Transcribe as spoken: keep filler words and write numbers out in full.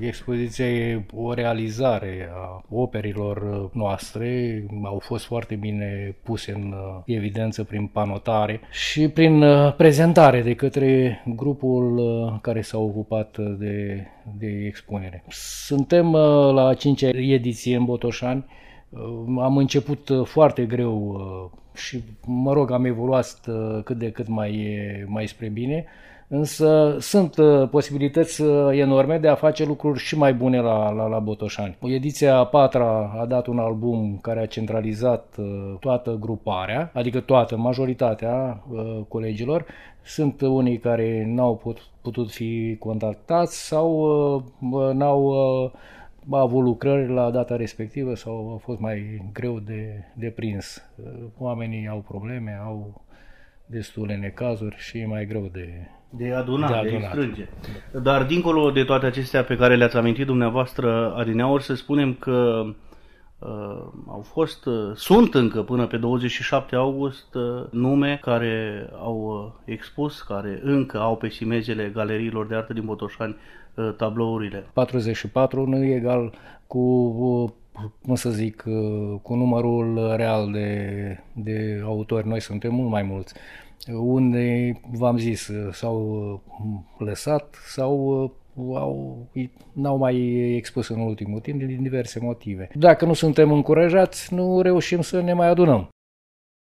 Expoziția e o realizare a operilor noastre, au fost foarte bine puse în evidență prin panotare și prin prezentare de către grupul care s-a ocupat de, de expunere. Suntem la a cincea ediție în Botoșani. Am început foarte greu și, mă rog, am evoluat cât de cât mai, mai spre bine, însă sunt posibilități enorme de a face lucruri și mai bune la, la, la Botoșani. Ediția a patra a dat un album care a centralizat toată gruparea, adică toată, majoritatea colegilor. Sunt unii care n-au put, putut fi contactați sau n-au a avut lucrări la data respectivă sau a fost mai greu de, de prins. Oamenii au probleme, au destule necazuri și e mai greu de, de adunat, de, de adunat. strânge. Dar dincolo de toate acestea pe care le-ați amintit dumneavoastră adineauri, să spunem că uh, au fost, uh, sunt încă până pe douăzeci și șapte august uh, nume care au uh, expus, care încă au pe simezele galeriilor de artă din Botoșani tablourile. patruzeci și patru nu e egal cu, cum să zic, cu numărul real de, de autori. Noi suntem mult mai mulți. Unde, v-am zis, s-au lăsat sau au, n-au mai expus în ultimul timp din diverse motive. Dacă nu suntem încurajați, nu reușim să ne mai adunăm.